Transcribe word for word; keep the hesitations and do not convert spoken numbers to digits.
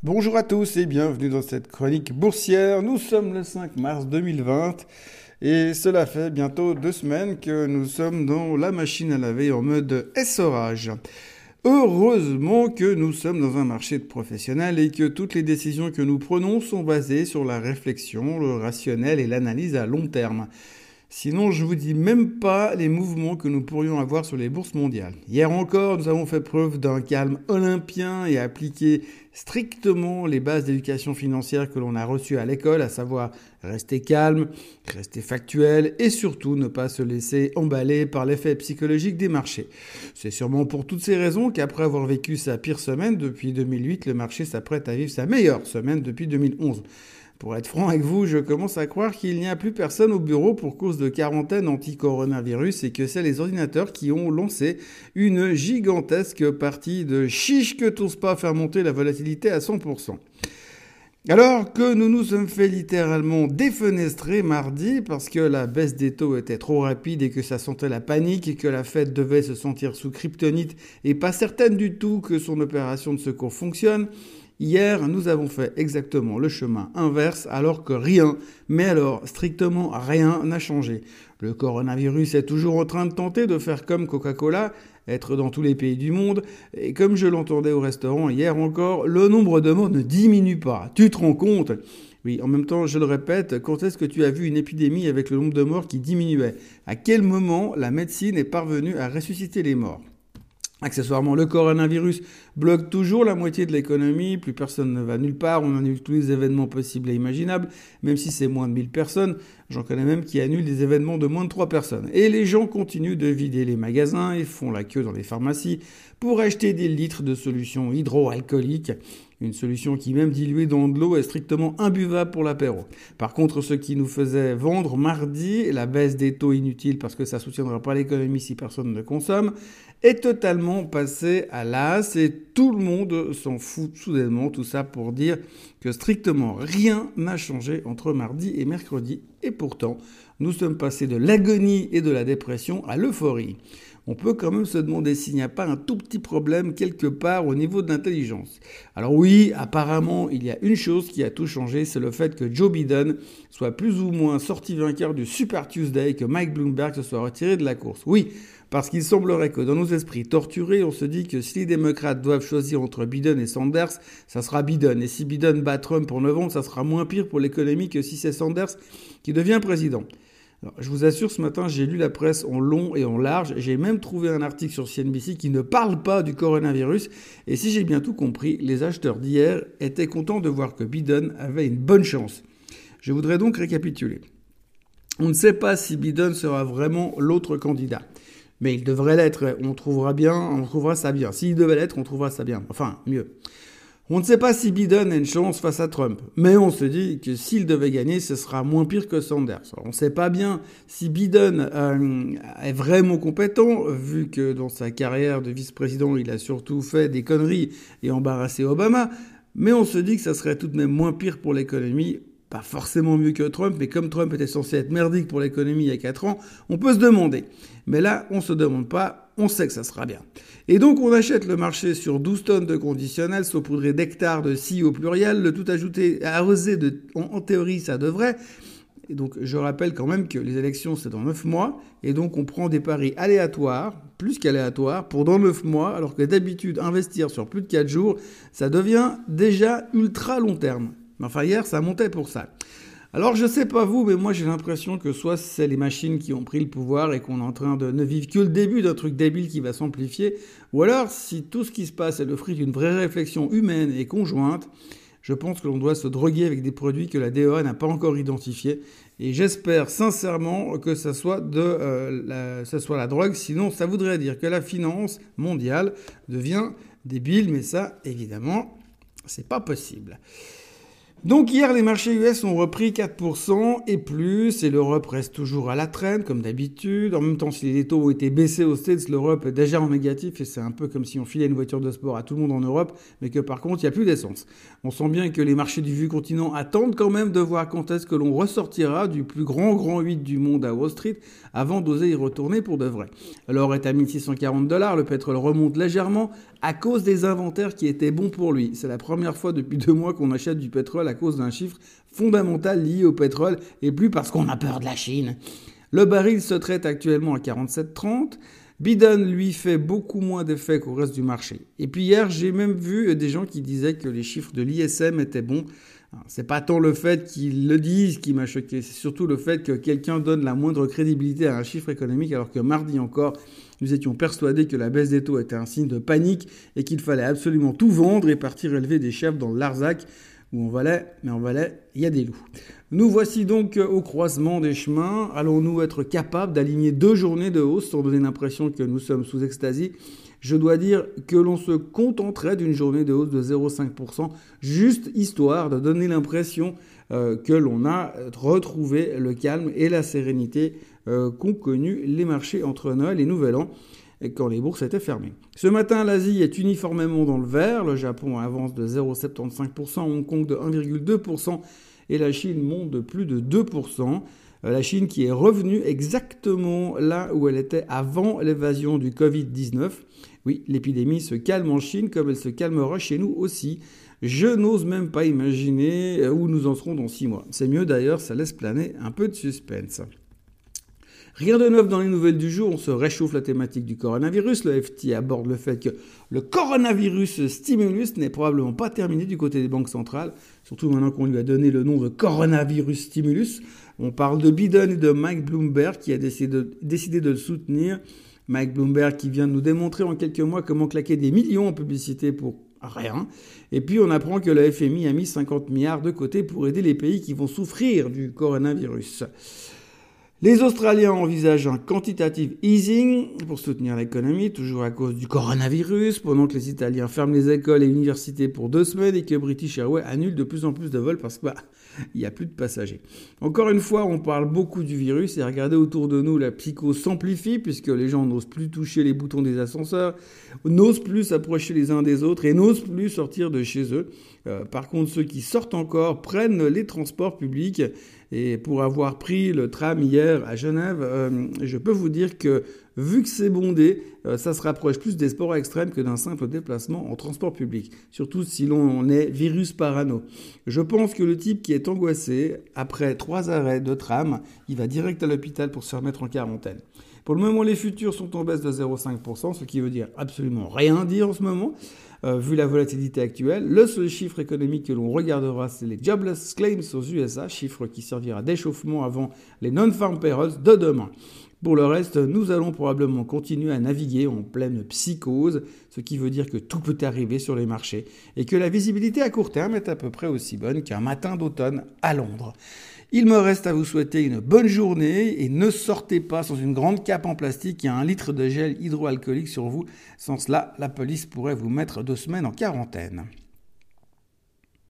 Bonjour à tous et bienvenue dans cette chronique boursière. Nous sommes le cinq mars deux mille vingt et cela fait bientôt deux semaines que nous sommes dans la machine à laver en mode essorage. Heureusement que nous sommes dans un marché de professionnels et que toutes les décisions que nous prenons sont basées sur la réflexion, le rationnel et l'analyse à long terme. Sinon, je vous dis même pas les mouvements que nous pourrions avoir sur les bourses mondiales. Hier encore, nous avons fait preuve d'un calme olympien et appliqué strictement les bases d'éducation financière que l'on a reçues à l'école, à savoir rester calme, rester factuel et surtout ne pas se laisser emballer par l'effet psychologique des marchés. C'est sûrement pour toutes ces raisons qu'après avoir vécu sa pire semaine depuis deux mille huit, le marché s'apprête à vivre sa meilleure semaine depuis deux mille onze. Pour être franc avec vous, je commence à croire qu'il n'y a plus personne au bureau pour cause de quarantaine anti-coronavirus et que c'est les ordinateurs qui ont lancé une gigantesque partie de chiche que t'ose pas faire monter la volatilité à cent pour cent. Alors que nous nous sommes fait littéralement défenestrer mardi parce que la baisse des taux était trop rapide et que ça sentait la panique et que la Fed devait se sentir sous kryptonite et pas certaine du tout que son opération de secours fonctionne, hier, nous avons fait exactement le chemin inverse alors que rien, mais alors strictement rien n'a changé. Le coronavirus est toujours en train de tenter de faire comme Coca-Cola, être dans tous les pays du monde, et comme je l'entendais au restaurant hier encore, le nombre de morts ne diminue pas. Tu te rends compte ? Oui, en même temps, je le répète, quand est-ce que tu as vu une épidémie avec le nombre de morts qui diminuait ? À quel moment la médecine est parvenue à ressusciter les morts ? Accessoirement, le coronavirus bloque toujours la moitié de l'économie, plus personne ne va nulle part, on annule tous les événements possibles et imaginables, même si c'est moins de mille personnes, j'en connais même qui annulent des événements de moins de trois personnes. Et les gens continuent de vider les magasins et font la queue dans les pharmacies pour acheter des litres de solutions hydroalcooliques. Une solution qui, même diluée dans de l'eau, est strictement imbuvable pour l'apéro. Par contre, ce qui nous faisait vendre mardi, la baisse des taux inutile parce que ça soutiendra pas l'économie si personne ne consomme, est totalement passé à l'as et tout le monde s'en fout soudainement. Tout ça pour dire que strictement rien n'a changé entre mardi et mercredi. Et pourtant, nous sommes passés de l'agonie et de la dépression à l'euphorie. On peut quand même se demander s'il n'y a pas un tout petit problème quelque part au niveau de l'intelligence. Alors oui, apparemment, il y a une chose qui a tout changé, c'est le fait que Joe Biden soit plus ou moins sorti vainqueur du Super Tuesday et que Mike Bloomberg se soit retiré de la course. Oui, parce qu'il semblerait que dans nos esprits torturés, on se dit que si les démocrates doivent choisir entre Biden et Sanders, ça sera Biden. Et si Biden bat Trump en novembre, ça sera moins pire pour l'économie que si c'est Sanders qui devient président. Alors, je vous assure, ce matin, j'ai lu la presse en long et en large. J'ai même trouvé un article sur C N B C qui ne parle pas du coronavirus. Et si j'ai bien tout compris, les acheteurs d'hier étaient contents de voir que Biden avait une bonne chance. Je voudrais donc récapituler. On ne sait pas si Biden sera vraiment l'autre candidat. Mais il devrait l'être. On trouvera bien, on trouvera ça bien. S'il devait l'être, on trouvera ça bien. Enfin, mieux. On ne sait pas si Biden a une chance face à Trump, mais on se dit que s'il devait gagner, ce sera moins pire que Sanders. Alors, on ne sait pas bien si Biden euh, est vraiment compétent, vu que dans sa carrière de vice-président, il a surtout fait des conneries et embarrassé Obama, mais on se dit que ça serait tout de même moins pire pour l'économie, pas forcément mieux que Trump, mais comme Trump était censé être merdique pour l'économie il y a quatre ans, on peut se demander. Mais là, on se demande pas, on sait que ça sera bien. Et donc, on achète le marché sur douze tonnes de conditionnels, saupoudrés d'hectares de scie au pluriel, le tout ajouté, arrosé de, en, en théorie, ça devrait. Et donc, je rappelle quand même que les élections, c'est dans neuf mois, et donc on prend des paris aléatoires, plus qu'aléatoires, pour dans neuf mois, alors que d'habitude, investir sur plus de quatre jours, ça devient déjà ultra long terme. Enfin, hier, ça montait pour ça. Alors, je sais pas vous, mais moi, j'ai l'impression que soit c'est les machines qui ont pris le pouvoir et qu'on est en train de ne vivre que le début d'un truc débile qui va s'amplifier, ou alors, si tout ce qui se passe est le fruit d'une vraie réflexion humaine et conjointe, je pense que l'on doit se droguer avec des produits que la D E A n'a pas encore identifiés. Et j'espère sincèrement que ça soit, de, euh, la, ça soit la drogue, sinon ça voudrait dire que la finance mondiale devient débile, mais ça, évidemment, c'est pas possible. Donc hier, les marchés U S ont repris quatre pour cent et plus, et l'Europe reste toujours à la traîne, comme d'habitude. En même temps, si les taux ont été baissés aux States, l'Europe est déjà en négatif, et c'est un peu comme si on filait une voiture de sport à tout le monde en Europe, mais que par contre, il n'y a plus d'essence. On sent bien que les marchés du vieux continent attendent quand même de voir quand est-ce que l'on ressortira du plus grand grand huit du monde à Wall Street, avant d'oser y retourner pour de vrai. L'or est à mille six cent quarante dollars, le pétrole remonte légèrement, à cause des inventaires qui étaient bons pour lui. C'est la première fois depuis deux mois qu'on achète du pétrole à cause d'un chiffre fondamental lié au pétrole et plus parce qu'on a peur de la Chine. Le baril se traite actuellement à quarante-sept trente. Biden, lui, fait beaucoup moins d'effet qu'au reste du marché. Et puis hier, j'ai même vu des gens qui disaient que les chiffres de l'I S M étaient bons. Alors, c'est pas tant le fait qu'ils le disent qui m'a choqué, c'est surtout le fait que quelqu'un donne la moindre crédibilité à un chiffre économique alors que mardi encore, nous étions persuadés que la baisse des taux était un signe de panique et qu'il fallait absolument tout vendre et partir élever des chefs dans le Larzac où on valait, mais en Valais, il y a des loups. Nous voici donc au croisement des chemins. Allons-nous être capables d'aligner deux journées de hausse sans donner l'impression que nous sommes sous extasie ? Je dois dire que l'on se contenterait d'une journée de hausse de zéro virgule cinq pour cent, juste histoire de donner l'impression euh, que l'on a retrouvé le calme et la sérénité euh, qu'ont connu les marchés entre Noël et Nouvel An, quand les bourses étaient fermées. Ce matin, l'Asie est uniformément dans le vert. Le Japon avance de zéro virgule soixante-quinze pour cent, Hong Kong de un virgule deux pour cent et la Chine monte de plus de deux pour cent. La Chine qui est revenue exactement là où elle était avant l'évasion du covid dix-neuf. Oui, l'épidémie se calme en Chine comme elle se calmera chez nous aussi. Je n'ose même pas imaginer où nous en serons dans six mois. C'est mieux d'ailleurs, ça laisse planer un peu de suspense. Rien de neuf dans les nouvelles du jour, on se réchauffe la thématique du coronavirus. Le F T aborde le fait que le coronavirus stimulus n'est probablement pas terminé du côté des banques centrales, surtout maintenant qu'on lui a donné le nom de coronavirus stimulus. On parle de Biden et de Mike Bloomberg qui a décidé de, décidé de le soutenir. Mike Bloomberg qui vient de nous démontrer en quelques mois comment claquer des millions en publicité pour rien. Et puis on apprend que le F M I a mis cinquante milliards de côté pour aider les pays qui vont souffrir du coronavirus. Les Australiens envisagent un quantitative easing pour soutenir l'économie, toujours à cause du coronavirus, pendant que les Italiens ferment les écoles et universités pour deux semaines et que British Airways annule de plus en plus de vols parce qu'il bah, n'y a plus de passagers. Encore une fois, on parle beaucoup du virus et regardez autour de nous, la psychose s'amplifie puisque les gens n'osent plus toucher les boutons des ascenseurs, n'osent plus s'approcher les uns des autres et n'osent plus sortir de chez eux. Euh, par contre, ceux qui sortent encore prennent les transports publics. Et pour avoir pris le tram hier à Genève, euh, je peux vous dire que vu que c'est bondé, euh, ça se rapproche plus des sports extrêmes que d'un simple déplacement en transport public. Surtout si l'on est virus parano. Je pense que le type qui est angoissé, après trois arrêts de tram, il va direct à l'hôpital pour se remettre en quarantaine. Pour le moment, les futurs sont en baisse de zéro virgule cinq pour cent, ce qui veut dire absolument rien dire en ce moment, euh, vu la volatilité actuelle. Le seul chiffre économique que l'on regardera, c'est les jobless claims aux U S A, chiffre qui servira d'échauffement avant les non-farm payrolls de demain. Pour le reste, nous allons probablement continuer à naviguer en pleine psychose, ce qui veut dire que tout peut arriver sur les marchés et que la visibilité à court terme est à peu près aussi bonne qu'un matin d'automne à Londres. Il me reste à vous souhaiter une bonne journée et ne sortez pas sans une grande cape en plastique et un litre de gel hydroalcoolique sur vous. Sans cela, la police pourrait vous mettre deux semaines en quarantaine.